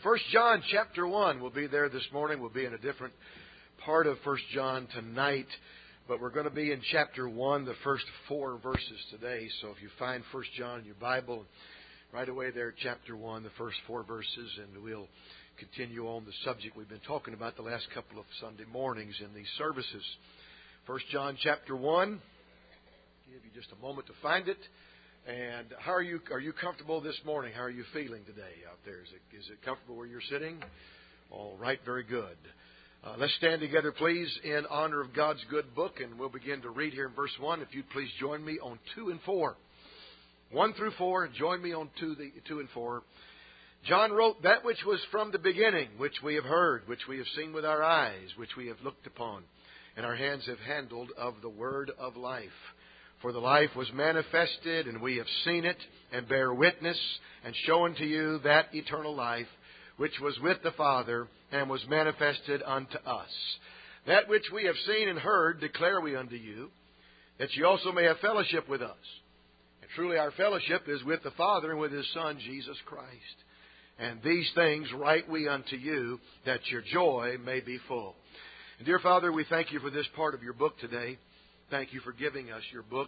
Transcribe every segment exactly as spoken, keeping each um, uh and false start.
First John chapter one. We'll be there this morning. We'll be in a different part of First John tonight. But we're going to be in chapter one, the first four verses today. So if you find First John in your Bible, right away there, chapter one, the first four verses, and we'll continue on the subject we've been talking about the last couple of Sunday mornings in these services. First John chapter one. I'll give you just a moment to find it. And how are you? Are you comfortable this morning? How are you feeling today out there? Is it, is it comfortable where you're sitting? All right, very good. Uh, let's stand together, please, in honor of God's good book, and we'll begin to read here in verse one. If you'd please join me on two and four. One through four, and join me on two, the, two and four. John wrote, "That which was from the beginning, which we have heard, which we have seen with our eyes, which we have looked upon, and our hands have handled of the word of life. For the life was manifested, and we have seen it, and bear witness, and show unto you that eternal life, which was with the Father, and was manifested unto us. That which we have seen and heard declare we unto you, that ye also may have fellowship with us. And truly our fellowship is with the Father and with His Son, Jesus Christ. And these things write we unto you, that your joy may be full." And dear Father, we thank you for this part of your book today. Thank you for giving us your book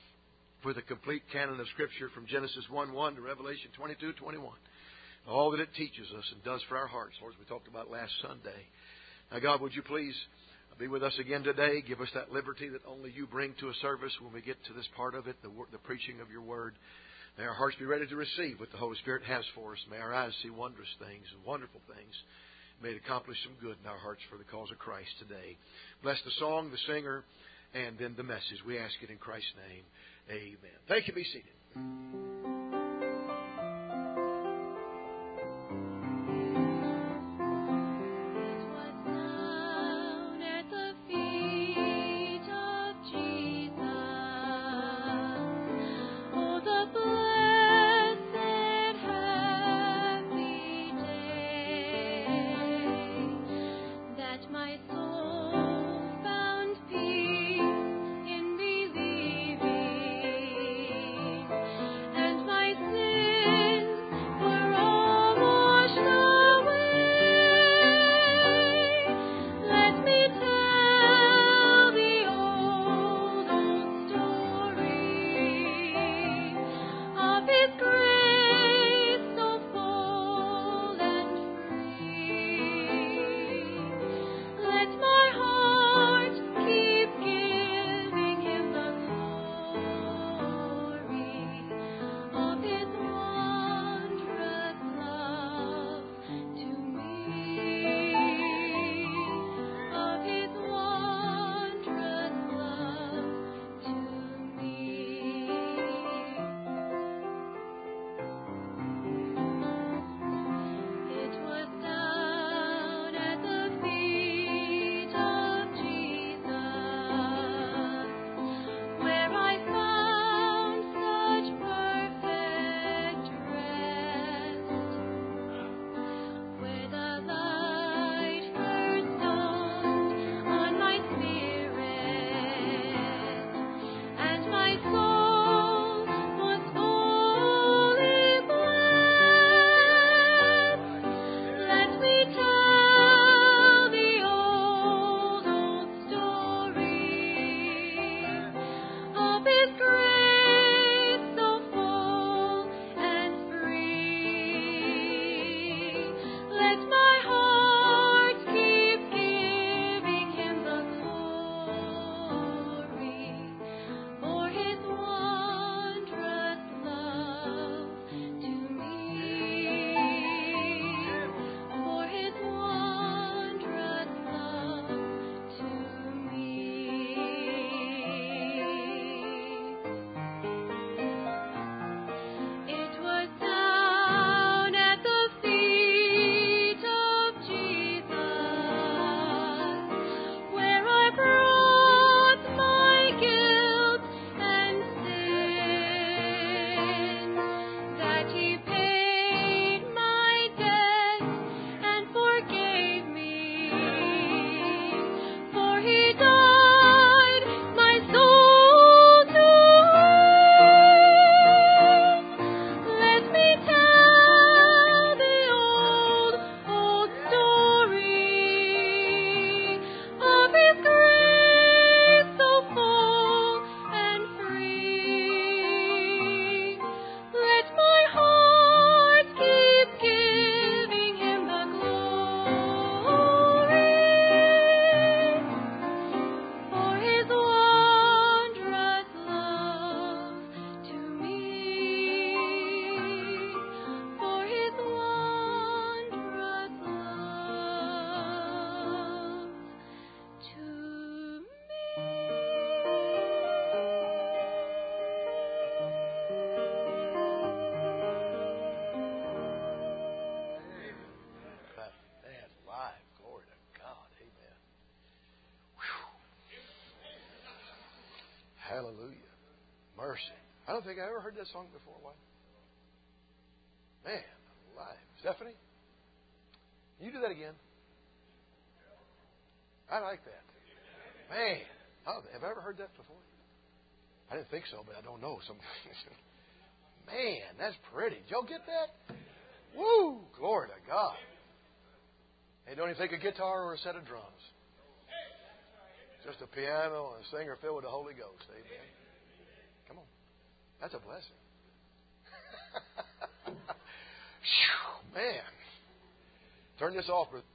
for the complete canon of Scripture from Genesis one one to Revelation twenty-two twenty-one. All that it teaches us and does for our hearts, Lord, as we talked about last Sunday. Now, God, would you please be with us again today? Give us that liberty that only you bring to a service when we get to this part of it, the, the preaching of your word. May our hearts be ready to receive what the Holy Spirit has for us. May our eyes see wondrous things and wonderful things. May it accomplish some good in our hearts for the cause of Christ today. Bless the song, the singer, and then the message. We ask it in Christ's name. Amen. Thank you. Be seated. My Hallelujah. Mercy. I don't think I ever heard that song before. Why? Man, alive. Stephanie, can you do that again? I like that. Man, oh, have I ever heard that before? I didn't think so, but I don't know. Some, man, that's pretty. Did y'all get that? Woo! Glory to God. Hey, don't even take a guitar or a set of drums. Just a piano and a singer filled with the Holy Ghost. Amen. Come on. That's a blessing. Man. Turn this off, brother.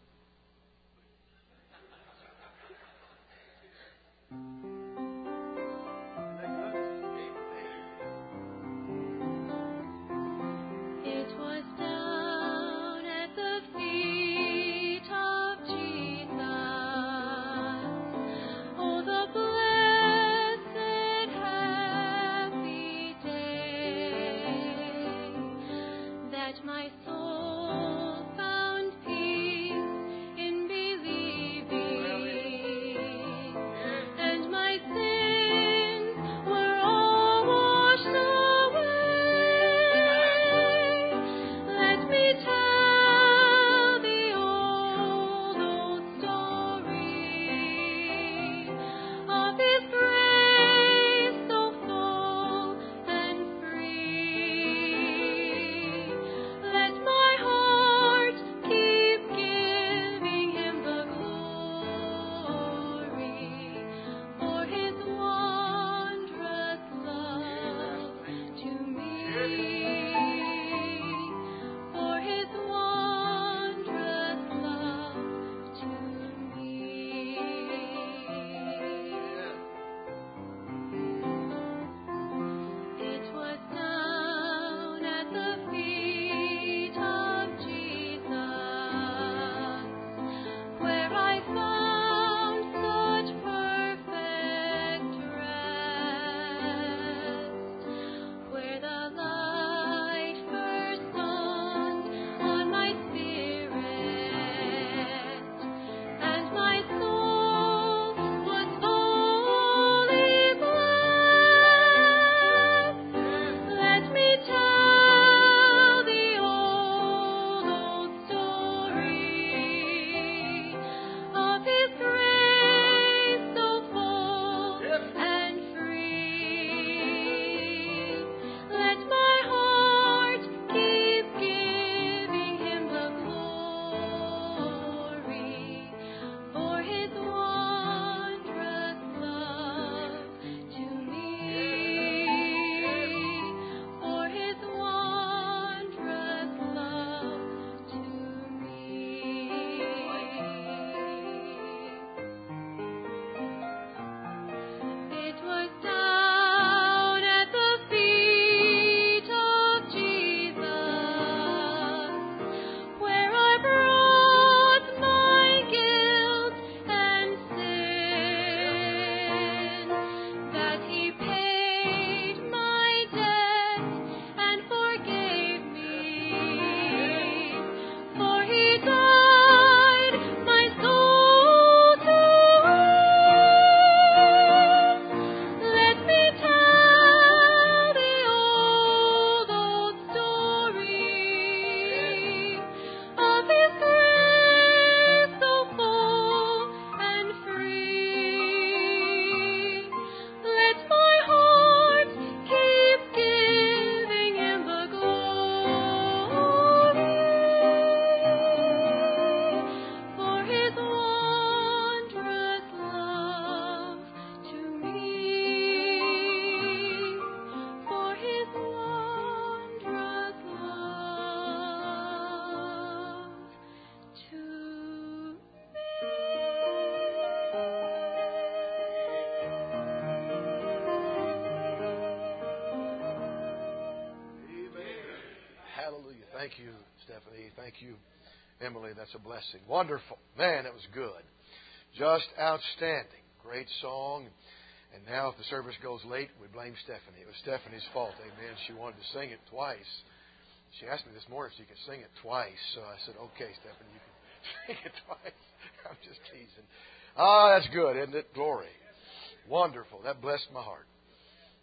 Thank you, Stephanie. Thank you, Emily. That's a blessing. Wonderful. Man, it was good. Just outstanding. Great song. And now if the service goes late, we blame Stephanie. It was Stephanie's fault. Amen. She wanted to sing it twice. She asked me this morning if she could sing it twice. So I said, okay, Stephanie, you can sing it twice. I'm just teasing. Ah, that's good, isn't it? Glory. Wonderful. That blessed my heart.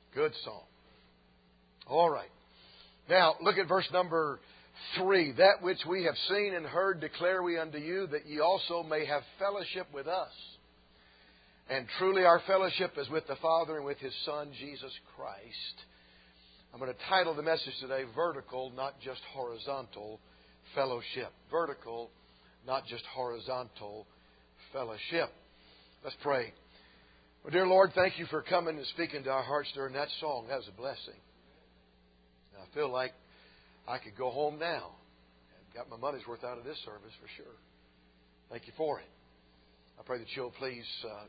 Good song. All right. Now, look at verse number three. That which we have seen and heard declare we unto you, that ye also may have fellowship with us. And truly our fellowship is with the Father and with His Son, Jesus Christ. I'm going to title the message today, Vertical, Not Just Horizontal Fellowship. Vertical, not just horizontal fellowship. Let's pray. Well, dear Lord, thank you for coming and speaking to our hearts during that song. That was a blessing. And I feel like I could go home now. I've got my money's worth out of this service for sure. Thank you for it. I pray that you'll please uh,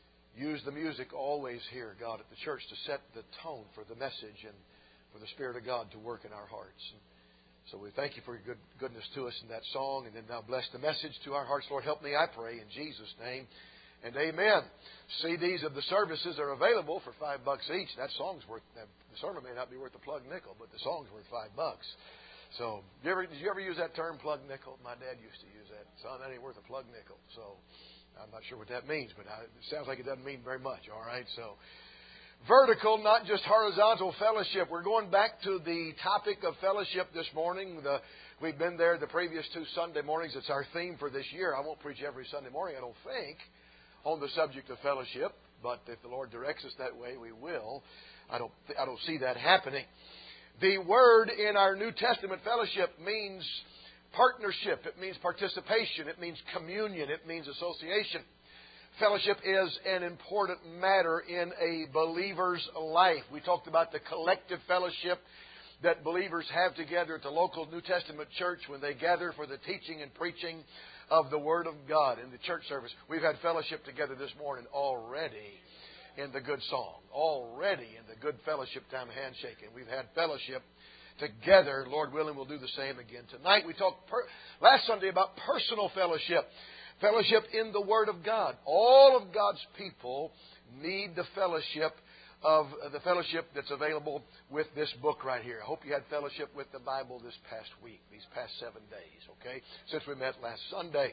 use the music always here, God, at the church to set the tone for the message and for the Spirit of God to work in our hearts. And so we thank you for your good, goodness to us in that song. And then now bless the message to our hearts. Lord, help me, I pray, in Jesus' name. And amen. C Ds of the services are available for five bucks each. That song's worth, the sermon may not be worth a plug nickel, but the song's worth five bucks. So, did you ever, did you ever use that term, plug nickel? My dad used to use that. Son, that ain't worth a plug nickel. So, I'm not sure what that means, but I, it sounds like it doesn't mean very much. All right, so vertical, not just horizontal fellowship. We're going back to the topic of fellowship this morning. The, we've been there the previous two Sunday mornings. It's our theme for this year. I won't preach every Sunday morning, I don't think, on the subject of fellowship, but if the Lord directs us that way, we will. I don't, I don't see that happening. The word in our New Testament fellowship means partnership. It means participation. It means communion. It means association. Fellowship is an important matter in a believer's life. We talked about the collective fellowship that believers have together at the local New Testament church when they gather for the teaching and preaching of the Word of God in the church service. We've had fellowship together this morning already in the good song. Already in the good fellowship time handshaking. We've had fellowship together. Lord willing, we'll do the same again tonight. We talked per- last Sunday about personal fellowship. Fellowship in the Word of God. All of God's people need the fellowship of the fellowship that's available with this book right here. I hope you had fellowship with the Bible this past week, these past seven days, okay, since we met last Sunday.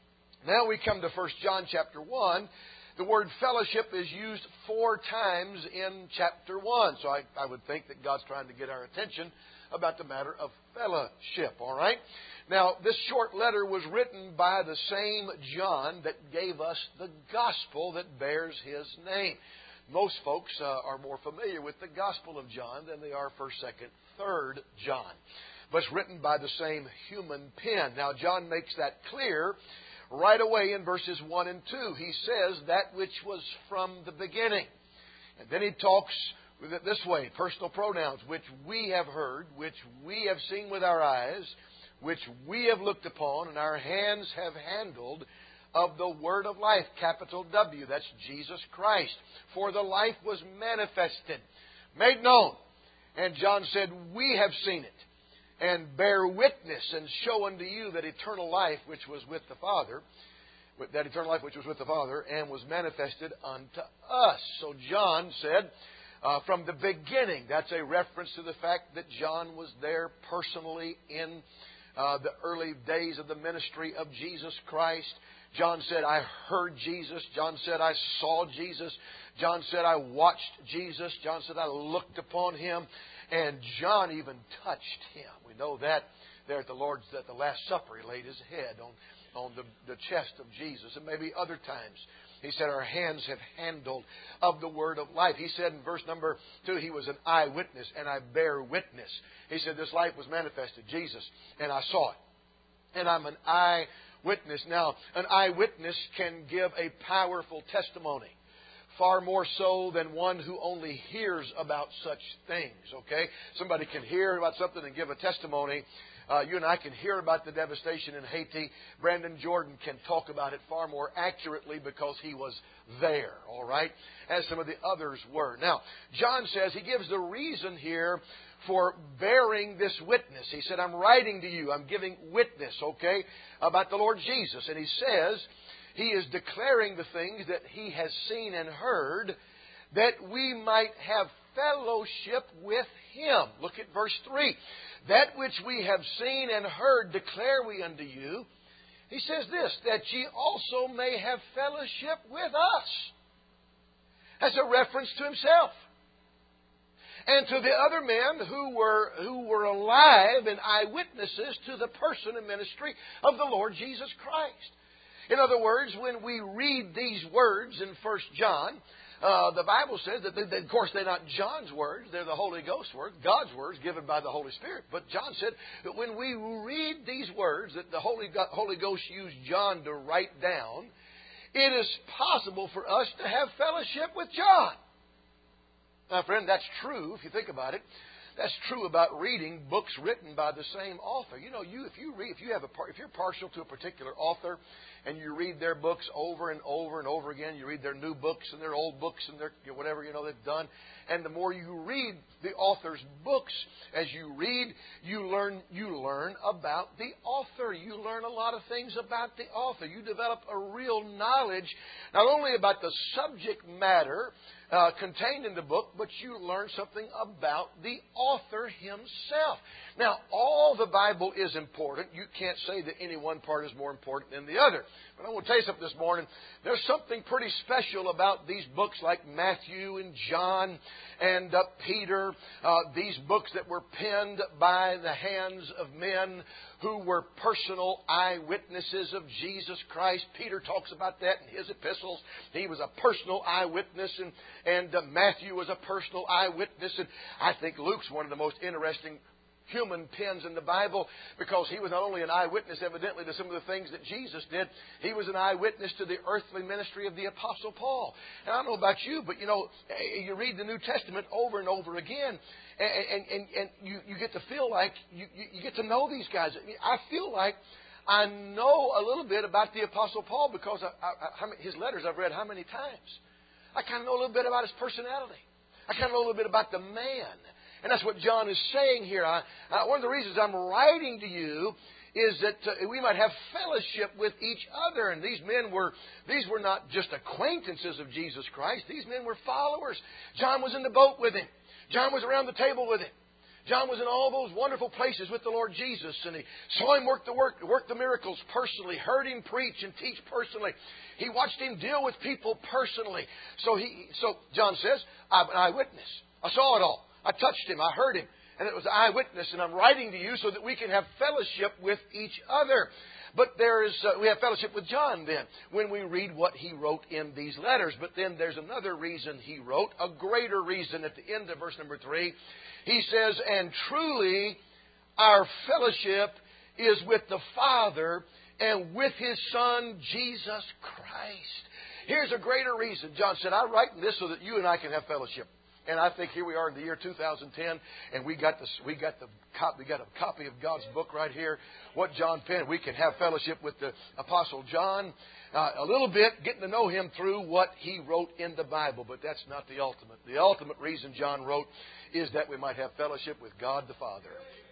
Now we come to First John chapter one. The word fellowship is used four times in chapter one. So I, I would think that God's trying to get our attention about the matter of fellowship, all right? Now, this short letter was written by the same John that gave us the gospel that bears his name. Most folks uh, are more familiar with the Gospel of John than they are first, second, third John. But it's written by the same human pen. Now, John makes that clear right away in verses one and two. He says that which was from the beginning. And then he talks with it this way, personal pronouns, which we have heard, which we have seen with our eyes, which we have looked upon, and our hands have handled, of the Word of life, capital W, that's Jesus Christ. For the life was manifested, made known. And John said, we have seen it, and bear witness, and show unto you that eternal life which was with the Father, that eternal life which was with the Father, and was manifested unto us. So John said, uh, from the beginning, that's a reference to the fact that John was there personally in uh, the early days of the ministry of Jesus Christ. John said, I heard Jesus. John said, I saw Jesus. John said, I watched Jesus. John said, I looked upon Him. And John even touched Him. We know that there at the Lord's, at the Last Supper, He laid His head on, on the, the chest of Jesus. And maybe other times, He said, our hands have handled of the Word of life. He said in verse number two, He was an eyewitness, and I bear witness. He said, this life was manifested, Jesus, and I saw it. And I'm an eyewitness. Witness. Now, an eyewitness can give a powerful testimony, far more so than one who only hears about such things, okay? Somebody can hear about something and give a testimony. Uh, you and I can hear about the devastation in Haiti. Brandon Jordan can talk about it far more accurately because he was there, all right, as some of the others were. Now, John says, he gives the reason here for bearing this witness. He said, I'm writing to you, I'm giving witness, okay, about the Lord Jesus. And he says, he is declaring the things that he has seen and heard, that we might have fellowship with Him. Look at verse three. That which we have seen and heard declare we unto you. He says this, that ye also may have fellowship with us. As a reference to Himself. and to the other men who were, who were alive and eyewitnesses to the person and ministry of the Lord Jesus Christ. In other words, when we read these words in First John, uh, the Bible says that, they, that, of course, they're not John's words, they're the Holy Ghost's words, God's words given by the Holy Spirit. But John said that when we read these words that the Holy, Holy Ghost used John to write down, it is possible for us to have fellowship with John. Now, friend, that's true if you think about it. That's true about reading books written by the same author. You know, you if you read, if you have a if you're partial to a particular author, and you read their books over and over and over again, you read their new books and their old books and their you know, whatever you know they've done, and the more you read the author's books, as you read, you learn you learn about the author. You learn a lot of things about the author. You develop a real knowledge, not only about the subject matter Uh, contained in the book, but you learn something about the author himself. Now, all the Bible is important. You can't say that any one part is more important than the other. But I want to tell you something this morning. There's something pretty special about these books like Matthew and John and uh, Peter. Uh, these books that were penned by the hands of men who were personal eyewitnesses of Jesus Christ. Peter talks about that in his epistles. He was a personal eyewitness, and, and uh, Matthew was a personal eyewitness. And I think Luke's one of the most interesting human pens in the Bible, because he was not only an eyewitness, evidently, to some of the things that Jesus did, he was an eyewitness to the earthly ministry of the Apostle Paul. And I don't know about you, but, you know, you read the New Testament over and over again, and, and, and you, you get to feel like you, you get to know these guys. I feel like I know a little bit about the Apostle Paul because I, I, I, his letters I've read how many times. I kind of know a little bit about his personality. I kind of know a little bit about the man. And that's what John is saying here. I, uh, one of the reasons I'm writing to you is that uh, we might have fellowship with each other. And these men were, these were not just acquaintances of Jesus Christ. These men were followers. John was in the boat with him. John was around the table with him. John was in all those wonderful places with the Lord Jesus, and he saw him work the work, work the miracles personally, heard him preach and teach personally. He watched him deal with people personally. So he, so John says, I'm an eyewitness. I saw it all. I touched him. I heard him. And it was an eyewitness. And I'm writing to you so that we can have fellowship with each other. But there is, uh, we have fellowship with John then when we read what he wrote in these letters. But then there's another reason he wrote, a greater reason at the end of verse number three. He says, and truly our fellowship is with the Father and with His Son, Jesus Christ. Here's a greater reason. John said, I'm writing this so that you and I can have fellowship. And I think here we are in the year two thousand ten, and we got this, we got the cop, we got a copy of God's book right here. What John penned, we can have fellowship with the Apostle John uh, a little bit, getting to know him through what he wrote in the Bible. But that's not the ultimate. The ultimate reason John wrote is that we might have fellowship with God the Father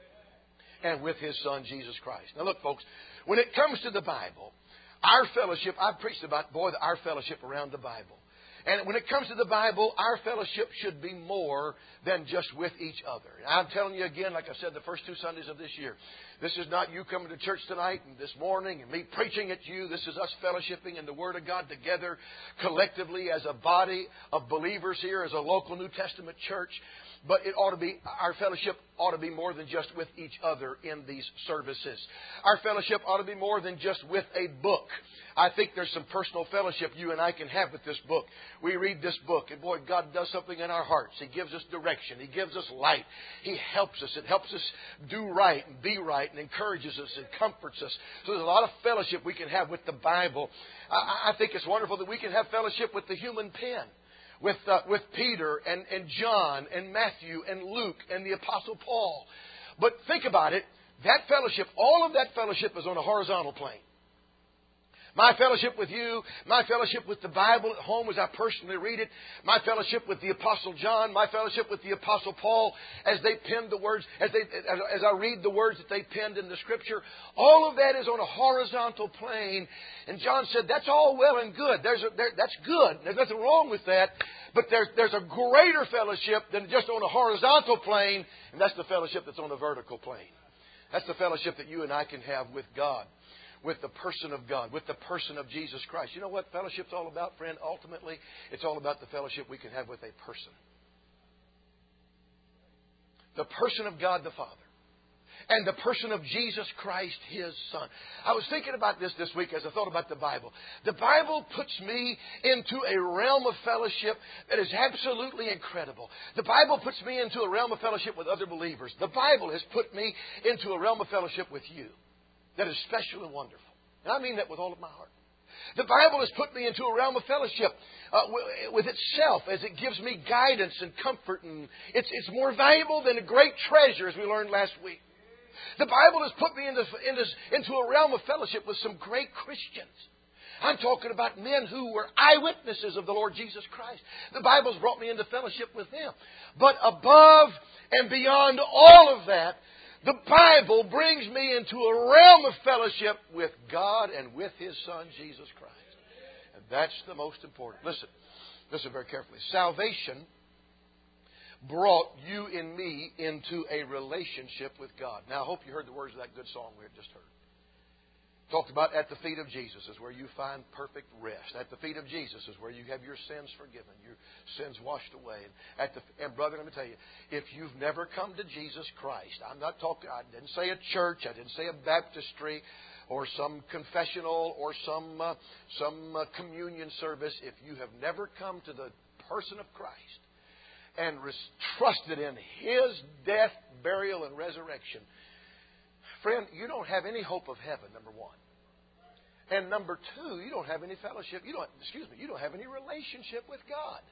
and with His Son Jesus Christ. Now, look, folks, when it comes to the Bible, our fellowship, I've preached about, boy, our fellowship around the Bible. And when it comes to the Bible, our fellowship should be more than just with each other. And I'm telling you again, like I said, the first two Sundays of this year, this is not you coming to church tonight and this morning and me preaching at you. This is us fellowshipping in the Word of God together collectively as a body of believers here, as a local New Testament church. But it ought to be, our fellowship ought to be more than just with each other in these services. Our fellowship ought to be more than just with a book. I think there's some personal fellowship you and I can have with this book. We read this book, and boy, God does something in our hearts. He gives us direction. He gives us light. He helps us. It helps us do right and be right and encourages us and comforts us. So there's a lot of fellowship we can have with the Bible. I, I think it's wonderful that we can have fellowship with the human pen. With, uh, with Peter and, and John and Matthew and Luke and the Apostle Paul. But think about it. That fellowship, all of that fellowship is on a horizontal plane. My fellowship with you, my fellowship with the Bible at home as I personally read it, my fellowship with the Apostle John, my fellowship with the Apostle Paul as they penned the words, as they, as I read the words that they penned in the Scripture, all of that is on a horizontal plane. And John said, that's all well and good. There's a, there, that's good. There's nothing wrong with that. But there's, there's a greater fellowship than just on a horizontal plane, and that's the fellowship that's on a vertical plane. That's the fellowship that you and I can have with God, with the person of God, with the person of Jesus Christ. You know what fellowship's all about, friend? Ultimately, it's all about the fellowship we can have with a person. the person of God the Father, and the person of Jesus Christ, His Son. I was thinking about this this week as I thought about the Bible. The Bible puts me into a realm of fellowship that is absolutely incredible. The Bible puts me into a realm of fellowship with other believers. The Bible has put me into a realm of fellowship with you that is special and wonderful. And I mean that with all of my heart. The Bible has put me into a realm of fellowship uh, with itself as it gives me guidance and comfort. And it's, it's more valuable than a great treasure, as we learned last week. The Bible has put me into, into, into a realm of fellowship with some great Christians. I'm talking about men who were eyewitnesses of the Lord Jesus Christ. The Bible's brought me into fellowship with them. But above and beyond all of that, the Bible brings me into a realm of fellowship with God and with His Son, Jesus Christ. And that's the most important. Listen, listen very carefully. Salvation brought you and me into a relationship with God. Now, I hope you heard the words of that good song we had just heard. Talked about at the feet of Jesus is where you find perfect rest. At the feet of Jesus is where you have your sins forgiven, your sins washed away. And, at the, and brother, let me tell you, if you've never come to Jesus Christ, I'm not talking, I didn't say a church, I didn't say a baptistry, or some confessional, or some, uh, some uh, communion service. If you have never come to the person of Christ, and trusted in His death, burial, and resurrection, friend, you don't have any hope of heaven, number one. And number two, you don't have any fellowship. You don't, excuse me, you don't have any relationship with God.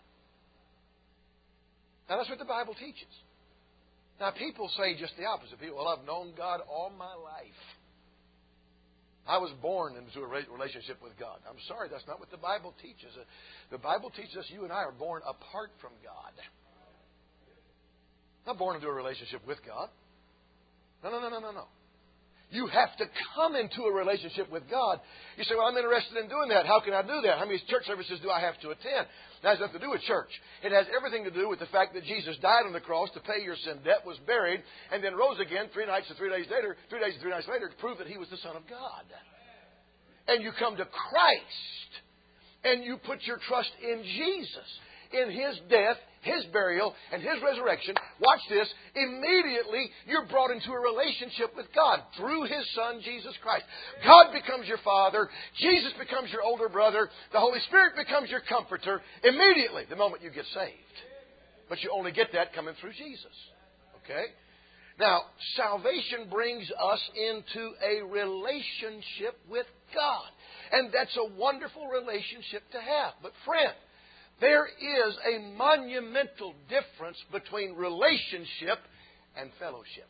Now, that's what the Bible teaches. Now, people say just the opposite. People, well, I've known God all my life. I was born into a relationship with God. I'm sorry, that's not what the Bible teaches. The Bible teaches us you and I are born apart from God. Not born into a relationship with God. No, no, no, no, no, no. You have to come into a relationship with God. You say, well, I'm interested in doing that. How can I do that? How many church services do I have to attend? That has nothing to do with church. It has everything to do with the fact that Jesus died on the cross to pay your sin debt, was buried, and then rose again three nights and three days later, three days and three nights later to prove that He was the Son of God. And you come to Christ, and you put your trust in Jesus, in His death, His burial, and His resurrection. Watch this. Immediately, you're brought into a relationship with God through His Son, Jesus Christ. God becomes your Father. Jesus becomes your older brother. The Holy Spirit becomes your comforter immediately, the moment you get saved. But you only get that coming through Jesus. Okay? Now, salvation brings us into a relationship with God. And that's a wonderful relationship to have. But friend, there is a monumental difference between relationship and fellowship.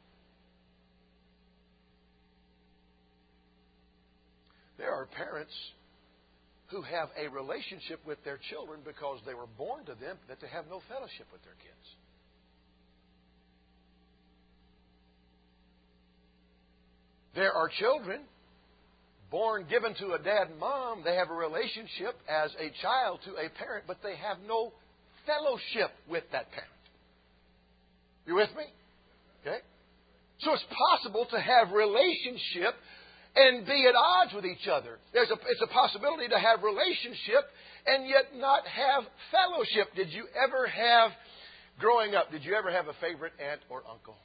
There are parents who have a relationship with their children because they were born to them, but they have no fellowship with their kids. There are children born, given to a dad and mom. They have a relationship as a child to a parent, but they have no fellowship with that parent. You with me? Okay? So it's possible to have relationship and be at odds with each other. There's a, it's a possibility to have relationship and yet not have fellowship. Did you ever have, growing up, did you ever have a favorite aunt or uncle?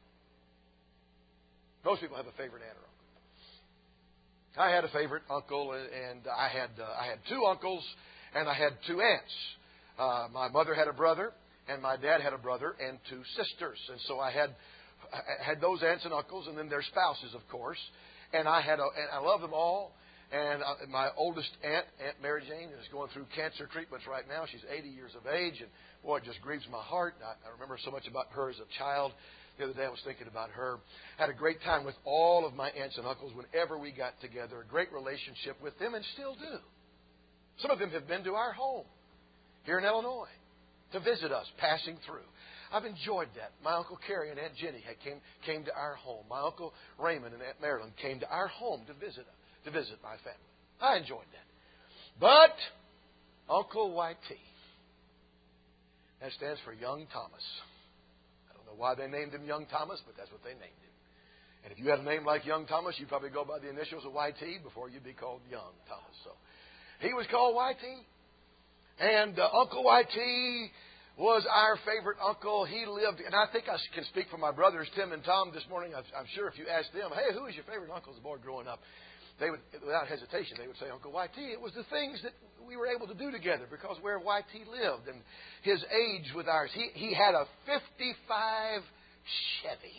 Most people have a favorite aunt or uncle. I had a favorite uncle, and I had uh, I had two uncles, and I had two aunts. Uh, my mother had a brother, and my dad had a brother and two sisters. And so I had I had those aunts and uncles, and then their spouses, of course. And I had a, and I love them all. And uh, my oldest aunt, Aunt Mary Jane, is going through cancer treatments right now. She's eighty years of age, and boy, it just grieves my heart. I, I remember so much about her as a child. The other day I was thinking about her. Had a great time with all of my aunts and uncles whenever we got together. A great relationship with them and still do. Some of them have been to our home here in Illinois to visit us, passing through. I've enjoyed that. My Uncle Kerry and Aunt Jenny had came, came to our home. My Uncle Raymond and Aunt Marilyn came to our home to visit to visit my family. I enjoyed that. But Uncle Y T, that stands for Young Thomas. Why they named him Young Thomas, but that's what they named him. And if you had a name like Young Thomas, you'd probably go by the initials of Y T before you'd be called Young Thomas. So he was called Y T. And uh, Uncle Y T was our favorite uncle. He lived, and I think I can speak for my brothers, Tim and Tom, this morning. I'm sure if you asked them, hey, who was your favorite uncle as a boy growing up? They would, without hesitation, they would say Uncle Y T. It was the things that we were able to do together because where Y T lived and his age with ours. He, he had a fifty-five Chevy.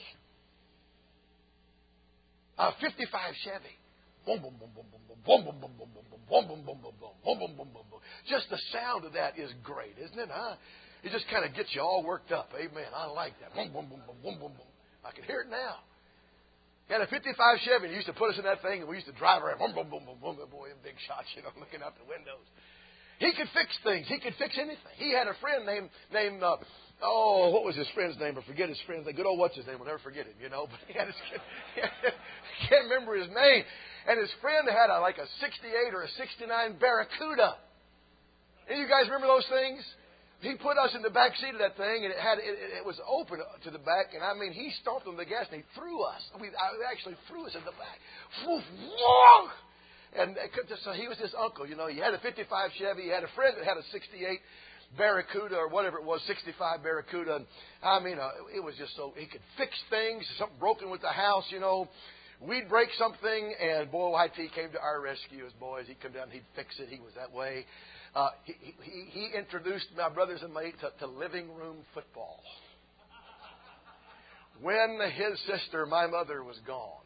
A fifty-five Chevy. Boom, boom, boom, boom, boom, boom, boom, boom, boom, boom, boom, boom, boom, boom, boom, boom, boom, boom, boom, boom. Just the sound of that is great, isn't it, huh? It just kind of gets you all worked up. Amen. I like that. Boom, boom, boom, boom, boom, boom, boom. I can hear it now. He had a fifty-five Chevy, and he used to put us in that thing, and we used to drive around. Boom, boom, boom, boom, boom. Boy, big shots, you know, looking out the windows. He could fix things. He could fix anything. He had a friend named, named uh, oh, what was his friend's name? I forget his friend's name. Good old what's his name? We'll never forget him, you know. But he had his, I can't remember his name. And his friend had a, like a sixty-eight or a sixty-nine Barracuda. And you guys remember those things? He put us in the back seat of that thing, and it had it, it was open to the back. And I mean, he stomped on the gas, and he threw us. I mean, I actually threw us in the back. And so he was this uncle, you know. He had a fifty-five Chevy. He had a friend that had a sixty-eight Barracuda or whatever it was, sixty-five Barracuda. And I mean, uh, it was just so he could fix things. Something broken with the house, you know. We'd break something, and boy, Y T came to our rescue as boys. He'd come down, and he'd fix it. He was that way. Uh, he, he, he introduced my brothers and me to, to living room football. When his sister, my mother, was gone,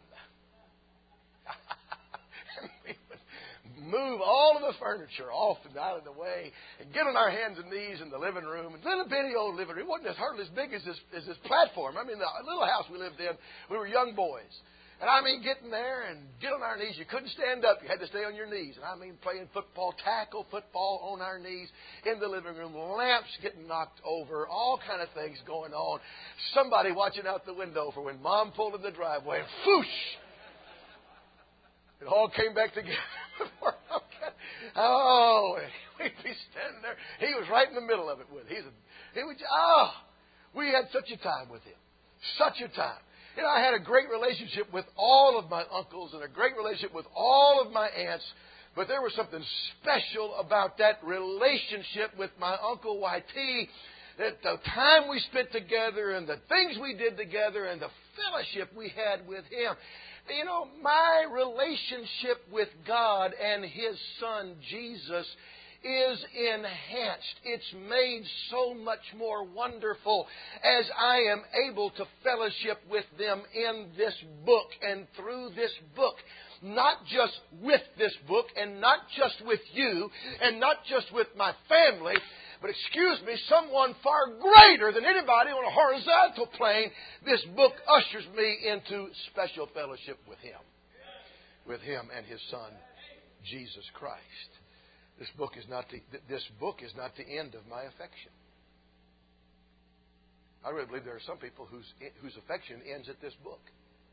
we would move all of the furniture off and out of the way and get on our hands and knees in the living room. And little bitty old living room. It wasn't as hardly as big as this, as this platform. I mean, the little house we lived in, we were young boys. And I mean, getting there and get on our knees. You couldn't stand up. You had to stay on your knees. And I mean, playing football, tackle football on our knees in the living room. Lamps getting knocked over. All kind of things going on. Somebody watching out the window for when Mom pulled in the driveway. And whoosh! It all came back together. Oh, we'd be standing there. He was right in the middle of it with. He's a, he was. Oh, we had such a time with him. Such a time. You know, I had a great relationship with all of my uncles and a great relationship with all of my aunts. But there was something special about that relationship with my Uncle Y T. That the time we spent together and the things we did together and the fellowship we had with him. You know, my relationship with God and His Son, Jesus, is enhanced. It's made so much more wonderful as I am able to fellowship with them in this book and through this book. Not just with this book and not just with you and not just with my family, but excuse me, someone far greater than anybody on a horizontal plane. This book ushers me into special fellowship with Him. With Him and His Son, Jesus Christ. This book is not the, this book is not the end of my affection. I really believe there are some people whose, whose affection ends at this book.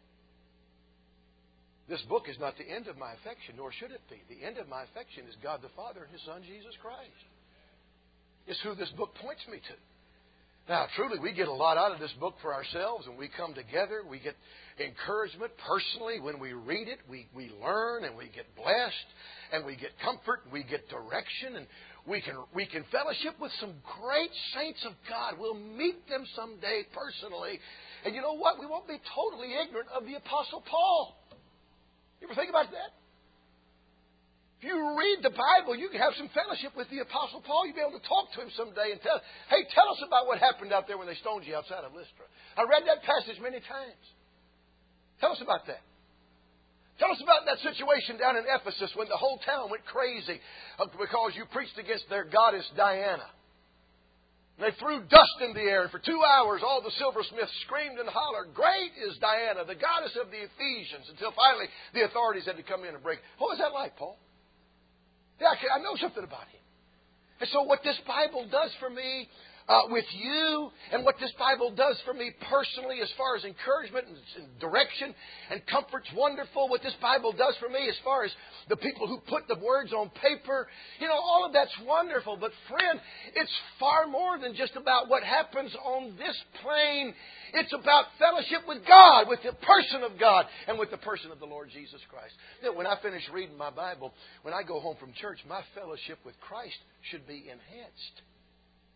This book is not the end of my affection, nor should it be. The end of my affection is God the Father and His Son, Jesus Christ. It's who this book points me to. Now, truly, we get a lot out of this book for ourselves, and we come together. We get encouragement personally when we read it. We, we learn, and we get blessed, and we get comfort, and we get direction, and we can, we can fellowship with some great saints of God. We'll meet them someday personally. And you know what? We won't be totally ignorant of the Apostle Paul. You ever think about that? If you read the Bible, you can have some fellowship with the Apostle Paul. You'll be able to talk to him someday and tell, hey, tell us about what happened out there when they stoned you outside of Lystra. I read that passage many times. Tell us about that. Tell us about that situation down in Ephesus when the whole town went crazy because you preached against their goddess Diana. They threw dust in the air, and for two hours all the silversmiths screamed and hollered, great is Diana, the goddess of the Ephesians, until finally the authorities had to come in and break. What was that like, Paul? Yeah, I know something about him. And so what this Bible does for me uh, with you, and what this Bible does for me personally as far as encouragement and, and direction and comfort's wonderful. What this Bible does for me as far as the people who put the words on paper, you know, all of that's wonderful. But friend, it's far more than just about what happens on this plane. It's about fellowship with God, with the person of God, and with the person of the Lord Jesus Christ. You know, when I finish reading my Bible, when I go home from church, my fellowship with Christ should be enhanced.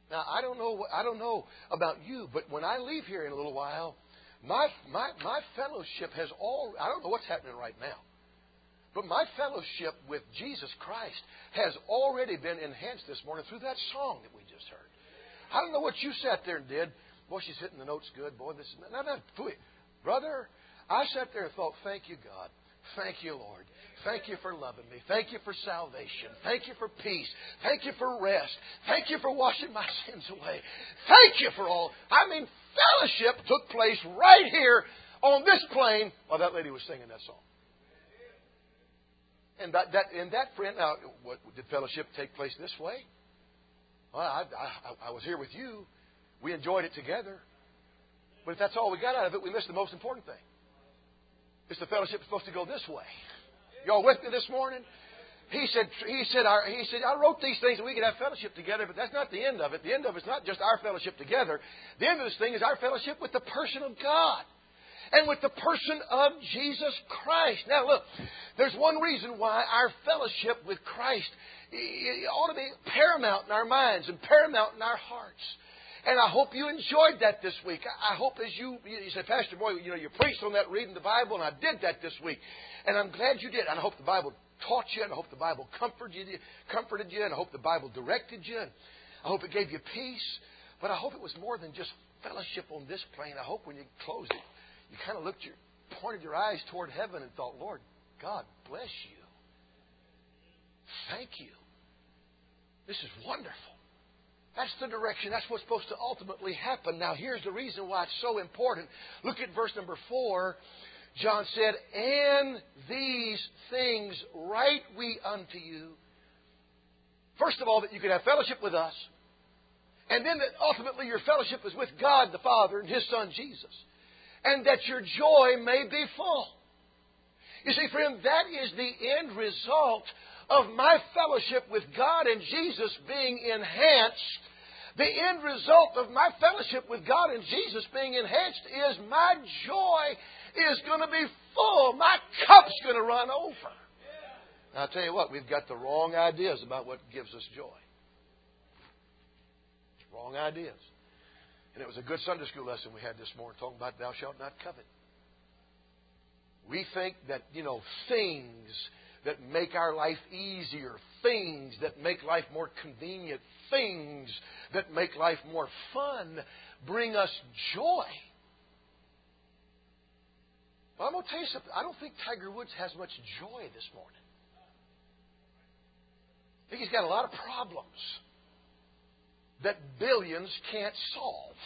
Now, I don't know. I don't know about you, but when I leave here in a little while, my my my fellowship has all. I don't know what's happening right now, but my fellowship with Jesus Christ has already been enhanced this morning through that song that we just heard. I don't know what you sat there and did. Boy, she's hitting the notes good. Boy, this is no, no, brother. I sat there and thought, thank you, God. Thank you, Lord. Thank you for loving me. Thank you for salvation. Thank you for peace. Thank you for rest. Thank you for washing my sins away. Thank you for all. I mean, fellowship took place right here on this plane while that lady was singing that song. And that, that, and that friend, now, what, did fellowship take place this way? Well, I, I, I was here with you. We enjoyed it together. But if that's all we got out of it, we missed the most important thing. It's the fellowship supposed to go this way. Y'all with me this morning? He said, he said, our, he said, I wrote these things so we could have fellowship together, but that's not the end of it. The end of it is not just our fellowship together. The end of this thing is our fellowship with the person of God and with the person of Jesus Christ. Now, look, there's one reason why our fellowship with Christ ought to be paramount in our minds and paramount in our hearts. And I hope you enjoyed that this week. I hope as you, you said, Pastor Boy, you know, you preached on that reading the Bible, and I did that this week. And I'm glad you did. And I hope the Bible taught you, and I hope the Bible comforted you, comforted you, and I hope the Bible directed you. And I hope it gave you peace. But I hope it was more than just fellowship on this plane. I hope when you closed it, you kind of looked your, pointed your eyes toward heaven and thought, Lord, God bless you. Thank you. This is wonderful. That's the direction. That's what's supposed to ultimately happen. Now, here's the reason why it's so important. Look at verse number four. John said, and these things write we unto you. First of all, that you could have fellowship with us. And then that ultimately your fellowship is with God the Father and His Son Jesus. And that your joy may be full. You see, friend, that is the end result of my fellowship with God and Jesus being enhanced. The end result of my fellowship with God and Jesus being enhanced is my joy is going to be full. My cup's going to run over. Now, I'll tell you what, we've got the wrong ideas about what gives us joy. Wrong ideas. And it was a good Sunday school lesson we had this morning talking about thou shalt not covet. We think that, you know, things that make our life easier, things that make life more convenient, things that make life more fun, bring us joy. Well, I'm going to tell you something. I don't think Tiger Woods has much joy this morning. I think he's got a lot of problems that billions can't solve.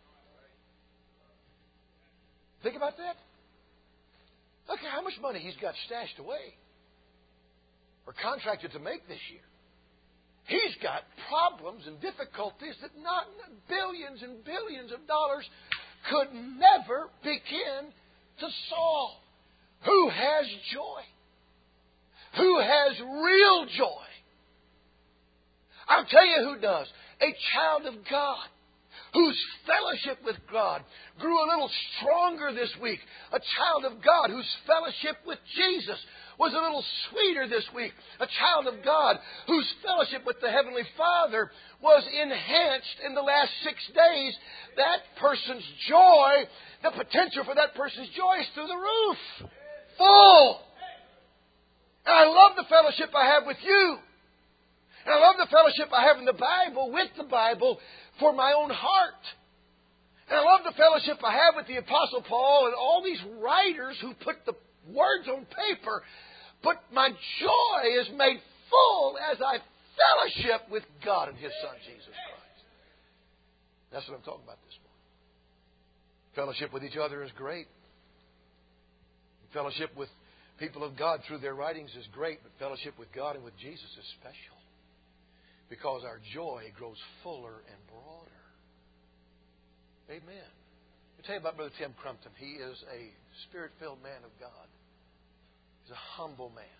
Think about that. Look at how much money he's got stashed away or contracted to make this year. He's got problems and difficulties that not billions and billions of dollars could never begin to solve. Who has joy? Who has real joy? I'll tell you who does. A child of God whose fellowship with God grew a little stronger this week. A child of God whose fellowship with Jesus was a little sweeter this week. A child of God whose fellowship with the Heavenly Father was enhanced in the last six days. That person's joy, the potential for that person's joy is through the roof. Full. And I love the fellowship I have with you. And I love the fellowship I have in the Bible, with the Bible, for my own heart. And I love the fellowship I have with the Apostle Paul and all these writers who put the words on paper. But my joy is made full as I fellowship with God and His Son, Jesus Christ. That's what I'm talking about this morning. Fellowship with each other is great. Fellowship with people of God through their writings is great. But fellowship with God and with Jesus is special. Because our joy grows fuller and broader. Amen. Let me tell you about Brother Tim Crumpton. He is a Spirit-filled man of God. He's a humble man.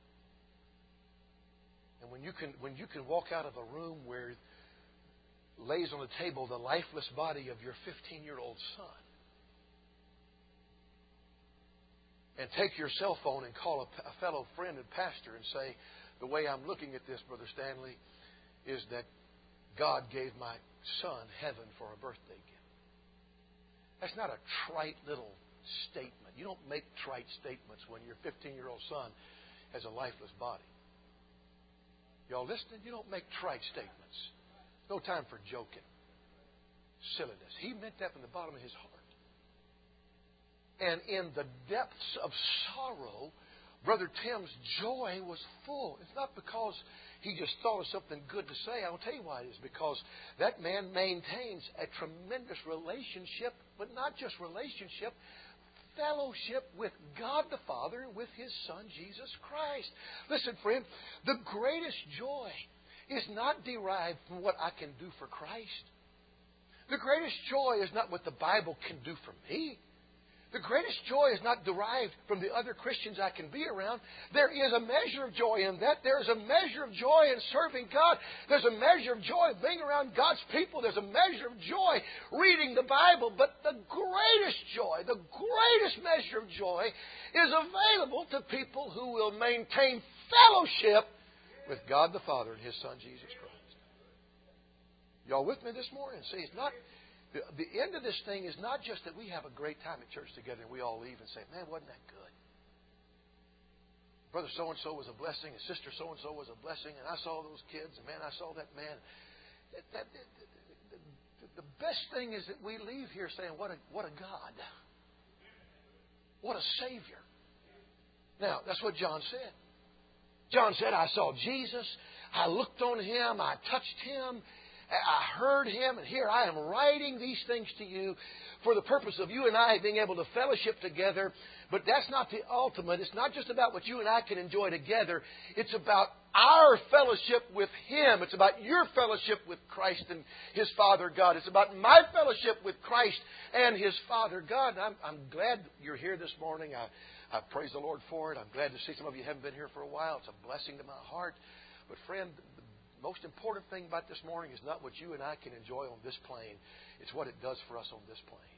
And when you can when you can walk out of a room where lays on the table the lifeless body of your fifteen-year-old son and take your cell phone and call a, a fellow friend and pastor and say, the way I'm looking at this, Brother Stanley, is that God gave my son heaven for a birthday gift. That's not a trite little statement. You don't make trite statements when your fifteen-year-old son has a lifeless body. Y'all listening? You don't make trite statements. No time for joking. Silliness. He meant that from the bottom of his heart. And in the depths of sorrow, Brother Tim's joy was full. It's not because he just thought of something good to say. I'll tell you why it is. Because that man maintains a tremendous relationship, but not just relationship, fellowship with God the Father and with His Son, Jesus Christ. Listen, friend, the greatest joy is not derived from what I can do for Christ. The greatest joy is not what the Bible can do for me. The greatest joy is not derived from the other Christians I can be around. There is a measure of joy in that. There is a measure of joy in serving God. There's a measure of joy being around God's people. There's a measure of joy reading the Bible. But the greatest joy, the greatest measure of joy is available to people who will maintain fellowship with God the Father and His Son, Jesus Christ. Y'all with me this morning? See, it's not... The, the end of this thing is not just that we have a great time at church together and we all leave and say, man, wasn't that good? Brother so-and-so was a blessing, and sister so-and-so was a blessing, and I saw those kids, and man, I saw that man. That, that, that, the, the, the best thing is that we leave here saying, what a, what a God. What a Savior. Now, that's what John said. John said, I saw Jesus, I looked on Him, I touched Him, I heard Him, and here I am writing these things to you for the purpose of you and I being able to fellowship together. But that's not the ultimate. It's not just about what you and I can enjoy together. It's about our fellowship with Him. It's about your fellowship with Christ and His Father God. It's about my fellowship with Christ and His Father God. I'm, I'm glad you're here this morning. I, I praise the Lord for it. I'm glad to see some of you haven't been here for a while. It's a blessing to my heart. But friend, the most important thing about this morning is not what you and I can enjoy on this plane. It's what it does for us on this plane.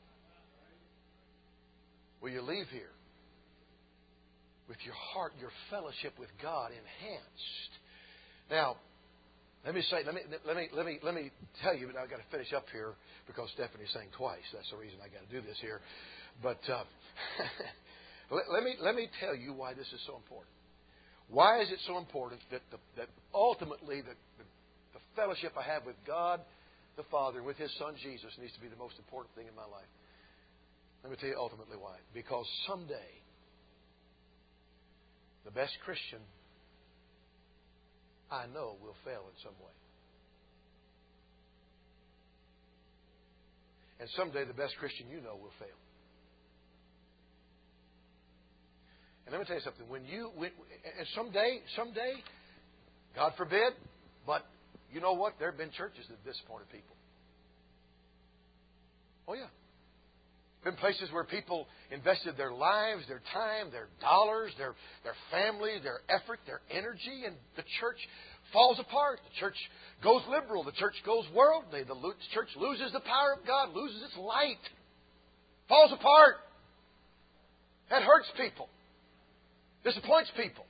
Will you leave here with your heart, your fellowship with God enhanced? Now, let me say, let me let me let me let me tell you, but I've got to finish up here because Stephanie sang twice. That's the reason I got to do this here. But uh, let, let me let me tell you why this is so important. Why is it so important that the, that ultimately the, the, the fellowship I have with God the Father, with His Son Jesus, needs to be the most important thing in my life? Let me tell you ultimately why. Because someday, the best Christian I know will fail in some way. And someday, the best Christian you know will fail. And let me tell you something. When you, when, and someday, someday, God forbid, but you know what? There have been churches that disappointed people. Oh yeah. Been places where people invested their lives, their time, their dollars, their their family, their effort, their energy, and the church falls apart. The church goes liberal. The church goes worldly. The church loses the power of God, loses its light, falls apart. That hurts people. Disappoints people.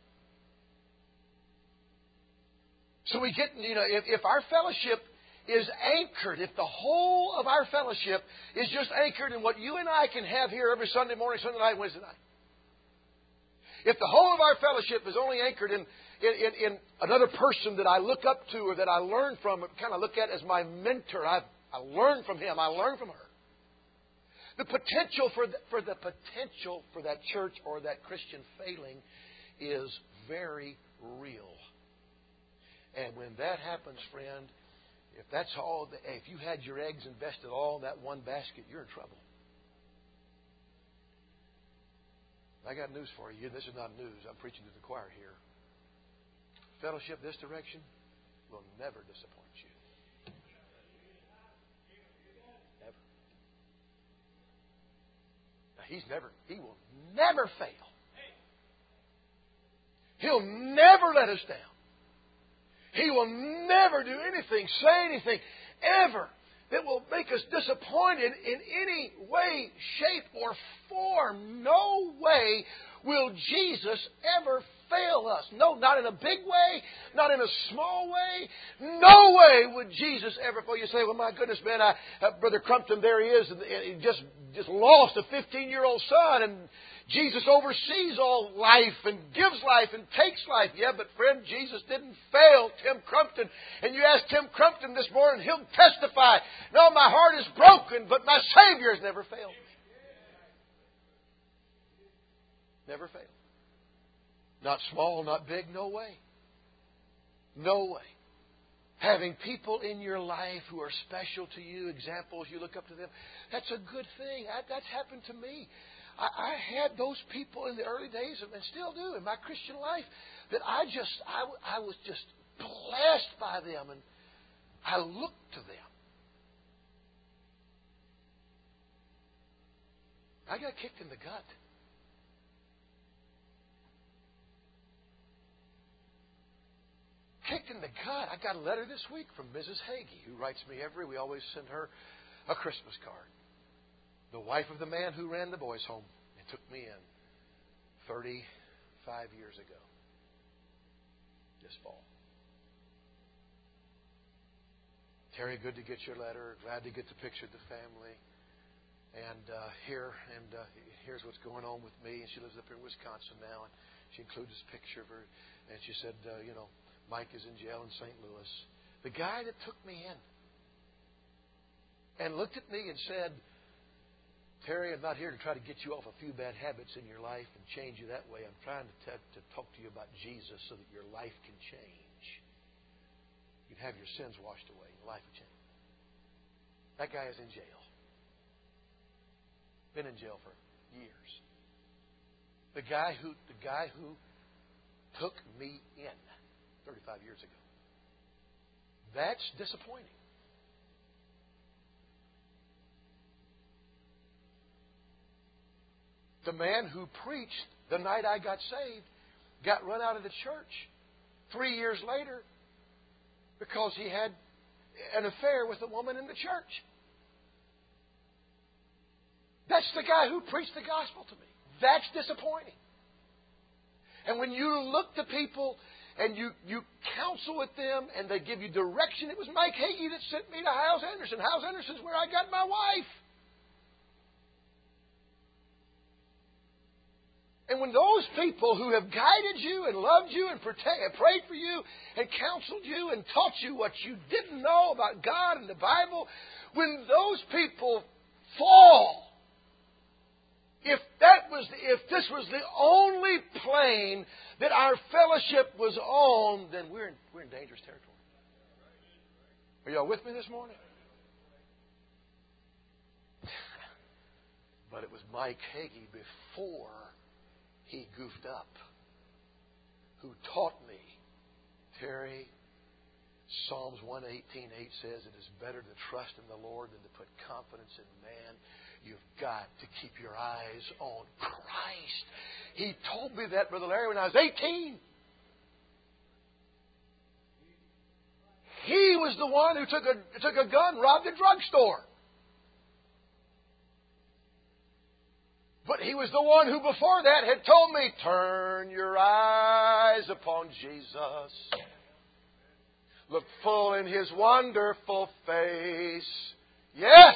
So we get, you know, if, if our fellowship is anchored, if the whole of our fellowship is just anchored in what you and I can have here every Sunday morning, Sunday night, Wednesday night. If the whole of our fellowship is only anchored in, in, in, in another person that I look up to or that I learn from, kind of look at as my mentor, I, I learn from him, I learn from her. The potential for the, for the potential for that church or that Christian failing is very real. And when that happens, friend, if that's all, if you had your eggs invested all in that one basket, you're in trouble. I got news for you. This is not news. I'm preaching to the choir here. Fellowship this direction will never disappoint you. Never. Now, He's never, He will never fail. He'll never let us down. He will never do anything, say anything, ever, that will make us disappointed in any way, shape, or form. No way will Jesus ever fail us. No, not in a big way, not in a small way. No way would Jesus ever fail. You say, well, my goodness, man, I, uh, Brother Crumpton, there he is, and he just, just lost a fifteen-year-old son, and Jesus oversees all life and gives life and takes life. Yeah, but friend, Jesus didn't fail Tim Crumpton. And you ask Tim Crumpton this morning, he'll testify, no, my heart is broken, but my Savior has never failed me. Never failed. Not small, not big, no way. No way. Having people in your life who are special to you, examples, you look up to them, that's a good thing. I, that's happened to me. I, I had those people in the early days, and still do in my Christian life, that I just, I, I was just blessed by them, and I looked to them. I got kicked in the gut. Kicked in the gut. I got a letter this week from Missus Hagee, who writes me every. We always send her a Christmas card. The wife of the man who ran the boys' home and took me in thirty-five years ago. This fall. Terry, good to get your letter. Glad to get the picture of the family. And uh, here, and uh, here's what's going on with me. And she lives up here in Wisconsin now. And she included this picture of her. And she said, uh, you know, Mike is in jail in Saint Louis. The guy that took me in and looked at me and said, Terry, I'm not here to try to get you off a few bad habits in your life and change you that way. I'm trying to, t- to talk to you about Jesus so that your life can change. You can have your sins washed away. Your life will change. That guy is in jail. Been in jail for years. The guy who the guy who took me in thirty-five years ago. That's disappointing. The man who preached the night I got saved got run out of the church three years later because he had an affair with a woman in the church. That's the guy who preached the gospel to me. That's disappointing. And when you look to people and you, you counsel with them and they give you direction, it was Mike Hagee that sent me to Hyles Anderson. Hyles Anderson is where I got my wife. And when those people who have guided you and loved you and protect, prayed for you and counseled you and taught you what you didn't know about God and the Bible, when those people fall, if that was, if this was the only plane that our fellowship was on, then we're in, we're in dangerous territory. Are y'all with me this morning? But it was Mike Hagee before he goofed up who taught me, Terry, Psalms one eighteen eight says it is better to trust in the Lord than to put confidence in man. You've got to keep your eyes on Christ. He told me that, Brother Larry, when I was eighteen. He was the one who took a, took a gun, robbed a drugstore. But he was the one who before that had told me, turn your eyes upon Jesus. Look full in His wonderful face. Yes!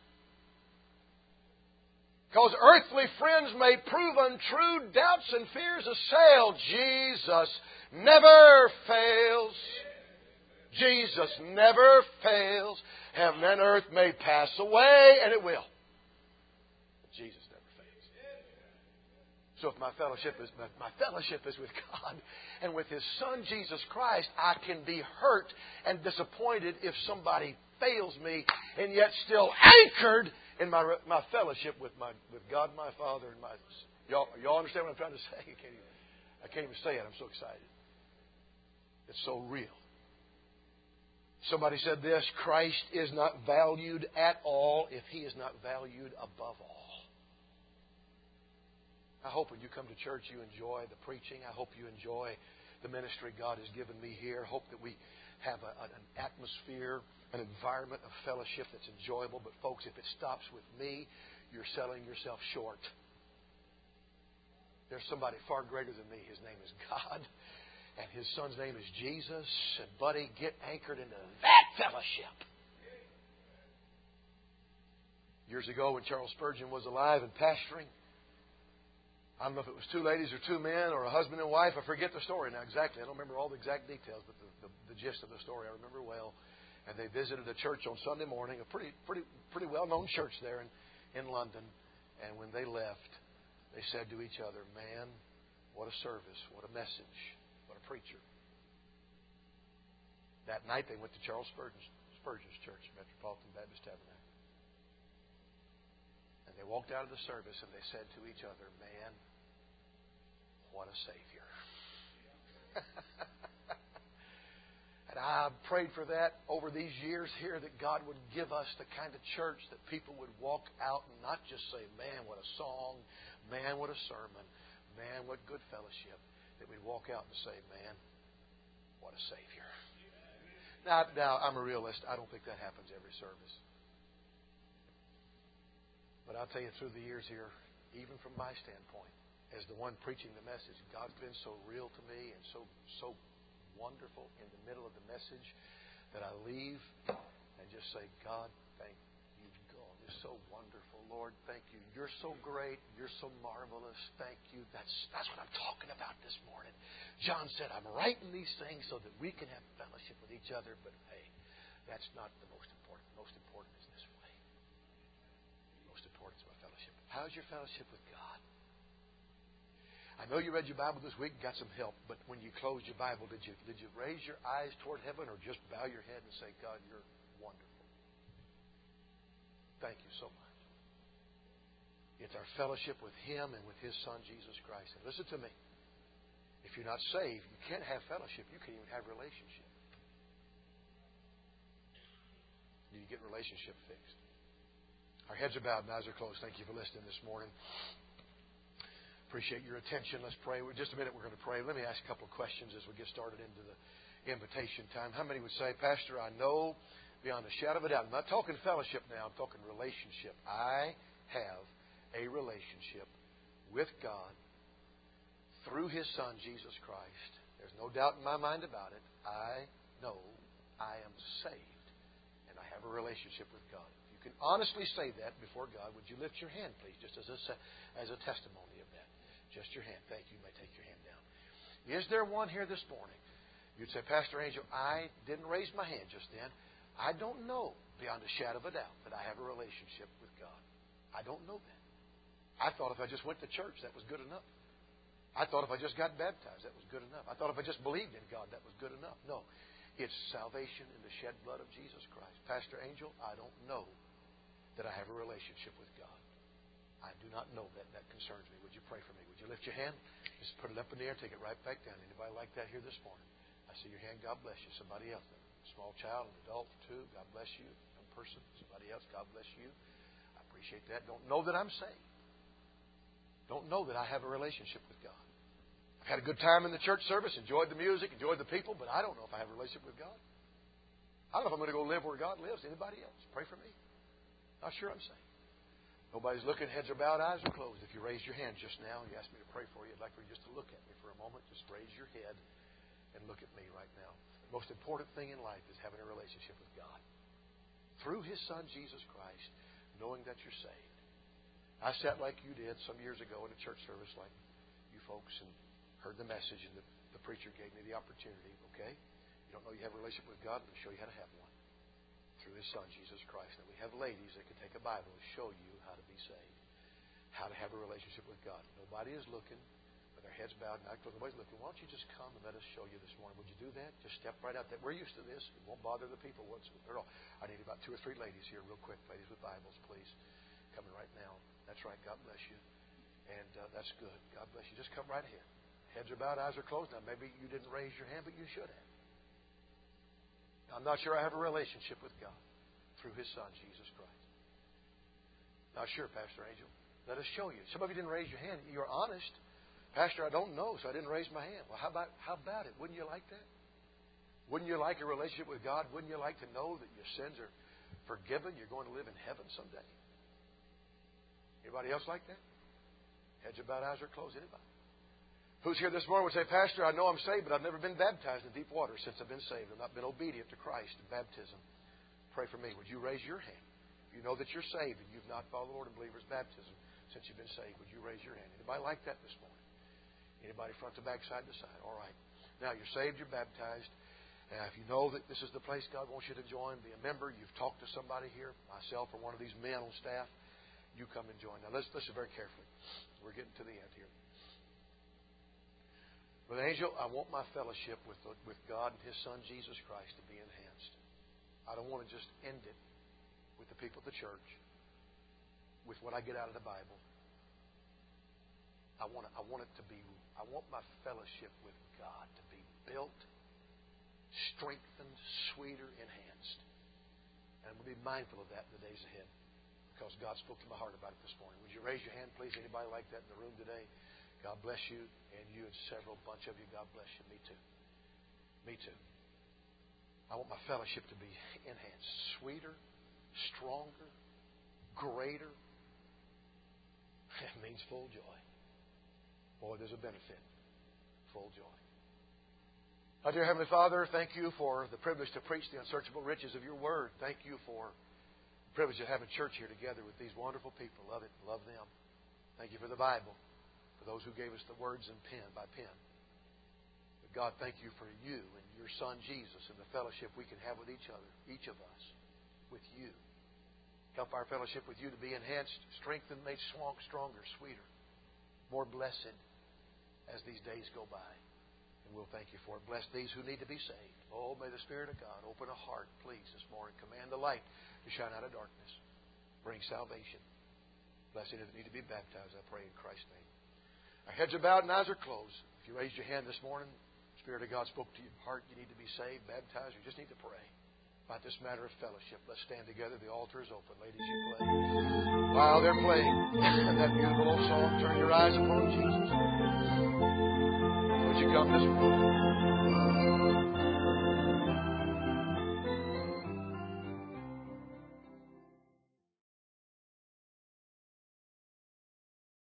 Because earthly friends may prove untrue, doubts and fears assail. Jesus never fails. Jesus never fails. Heaven and earth may pass away, and it will. But Jesus never fails. So if my fellowship is my fellowship is with God and with His Son Jesus Christ, I can be hurt and disappointed if somebody fails me, and yet still anchored in my my fellowship with my with God my Father and my y'all y'all understand what I'm trying to say? I can't even, I can't even say it. I'm so excited. It's so real. Somebody said this: Christ is not valued at all if He is not valued above all. I hope when you come to church you enjoy the preaching. I hope you enjoy the ministry God has given me here. I hope that we have a, an atmosphere, an environment of fellowship that's enjoyable. But folks, if it stops with me, you're selling yourself short. There's somebody far greater than me. His name is God. And His Son's name is Jesus. And buddy, get anchored into that fellowship. Years ago when Charles Spurgeon was alive and pastoring, I don't know if it was two ladies or two men or a husband and wife. I forget the story now exactly. I don't remember all the exact details, but the, the, the gist of the story I remember well. And they visited a church on Sunday morning, a pretty pretty pretty well-known church there in, in London. And when they left, they said to each other, "Man, what a service, what a message, what a preacher." That night they went to Charles Spurgeon's, Spurgeon's church, Metropolitan Baptist Tabernacle. And they walked out of the service and they said to each other, "Man, what a Savior." And I prayed for that over these years here, that God would give us the kind of church that people would walk out and not just say, "Man, what a song. Man, what a sermon. Man, what good fellowship." That we'd walk out and say, "Man, what a Savior." Now, now, I'm a realist. I don't think that happens every service. But I'll tell you, through the years here, even from my standpoint, as the one preaching the message, God's been so real to me and so so wonderful in the middle of the message that I leave and just say, "God, thank you, God. You're so wonderful, Lord. Thank you. You're so great. You're so marvelous. Thank you." That's that's what I'm talking about this morning. John said, "I'm writing these things so that we can have fellowship with each other." But hey, that's not the most important. Most important is this way. Most important is my fellowship. How's your fellowship with God? I know you read your Bible this week and got some help, but when you closed your Bible, did you did you raise your eyes toward heaven or just bow your head and say, "God, you're wonderful. Thank you so much." It's our fellowship with Him and with His Son, Jesus Christ. And listen to me. If you're not saved, you can't have fellowship. You can't even have relationship. You get relationship fixed. Our heads are bowed and eyes are closed. Thank you for listening this morning. Appreciate your attention. Let's pray. In just a minute, we're going to pray. Let me ask a couple of questions as we get started into the invitation time. How many would say, "Pastor, I know beyond a shadow of a doubt," I'm not talking fellowship now, I'm talking relationship. I have a relationship with God through His Son, Jesus Christ. There's no doubt in my mind about it. I know I am saved, and I have a relationship with God. If you can honestly say that before God, would you lift your hand, please, just as a, as a testimony of that? Just your hand. Thank you. You may take your hand down. Is there one here this morning? You'd say, "Pastor Angel, I didn't raise my hand just then. I don't know beyond a shadow of a doubt that I have a relationship with God. I don't know that. I thought if I just went to church, that was good enough. I thought if I just got baptized, that was good enough. I thought if I just believed in God, that was good enough." No. It's salvation in the shed blood of Jesus Christ. "Pastor Angel, I don't know that I have a relationship with God. I do not know that. That concerns me. Would you pray for me?" Would you lift your hand? Just put it up in the air, take it right back down. Anybody like that here this morning? I see your hand. God bless you. Somebody else, a small child, an adult, too. God bless you. A person, somebody else. God bless you. I appreciate that. Don't know that I'm saved. Don't know that I have a relationship with God. I've had a good time in the church service, enjoyed the music, enjoyed the people, but I don't know if I have a relationship with God. I don't know if I'm going to go live where God lives. Anybody else? Pray for me. Not sure I'm saved. Nobody's looking. Heads are bowed, eyes are closed. If you raised your hand just now, you asked me to pray for you. I'd like for you just to look at me for a moment. Just raise your head and look at me right now. The most important thing in life is having a relationship with God. Through His Son, Jesus Christ, knowing that you're saved. I sat like you did some years ago in a church service like you folks and heard the message, and the, the preacher gave me the opportunity. Okay? You don't know you have a relationship with God? Let me show you how to have one. Through His Son, Jesus Christ. And we have ladies that can take a Bible and show you how to be saved. How to have a relationship with God. Nobody is looking, with their heads bowed and eyes closed. Nobody's looking. Why don't you just come and let us show you this morning? Would you do that? Just step right out there. We're used to this. It won't bother the people once at all. I need about two or three ladies here real quick. Ladies with Bibles, please. Coming right now. That's right. God bless you. And uh, that's good. God bless you. Just come right ahead. Heads are bowed, eyes are closed. Now, maybe you didn't raise your hand, but you should have. I'm not sure I have a relationship with God through His Son, Jesus Christ. Not sure, Pastor Angel. Let us show you. Some of you didn't raise your hand. You're honest. Pastor, I don't know, so I didn't raise my hand. Well, how about how about it? Wouldn't you like that? Wouldn't you like a relationship with God? Wouldn't you like to know that your sins are forgiven? You're going to live in heaven someday. Anybody else like that? Heads are bowed, eyes are closed. Anybody? Who's here this morning would say, Pastor, I know I'm saved, but I've never been baptized in deep water since I've been saved. I've not been obedient to Christ in baptism. Pray for me. Would you raise your hand? If you know that you're saved and you've not followed the Lord in believer's baptism since you've been saved, would you raise your hand? Anybody like that this morning? Anybody front to back, side to side? All right. Now, you're saved, you're baptized. And if you know that this is the place God wants you to join, be a member, you've talked to somebody here, myself or one of these men on staff, you come and join. Now, listen, listen very carefully. We're getting to the end here. Brother Angel, I want my fellowship with, with God and His Son, Jesus Christ, to be enhanced. I don't want to just end it with the people of the church, with what I get out of the Bible. I want, it, I want it to be, I want my fellowship with God to be built, strengthened, sweeter, enhanced. And I'm going to be mindful of that in the days ahead because God spoke to my heart about it this morning. Would you raise your hand, please? Anybody like that in the room today? God bless you, and you and several bunch of you, God bless you. Me too. Me too. I want my fellowship to be enhanced, sweeter, stronger, greater. It means full joy. Boy, there's a benefit. Full joy. Our dear Heavenly Father, thank you for the privilege to preach the unsearchable riches of your Word. Thank you for the privilege of having church here together with these wonderful people. Love it. Love them. Thank you for the Bible. For those who gave us the words in pen by pen. But God, thank you for you and your Son Jesus and the fellowship we can have with each other, each of us, with you. Help our fellowship with you to be enhanced, strengthened, made strong, stronger, sweeter, more blessed as these days go by. And we'll thank you for it. Bless these who need to be saved. Oh, may the Spirit of God open a heart, please, this morning. Command the light to shine out of darkness. Bring salvation. Bless any that need to be baptized, I pray in Christ's name. Our heads are bowed and eyes are closed. If you raised your hand this morning, the Spirit of God spoke to your heart, you need to be saved, baptized, or you just need to pray about this matter of fellowship. Let's stand together. The altar is open. Ladies, you play. While they're playing that beautiful old song, turn your eyes upon Jesus. Would you come this morning?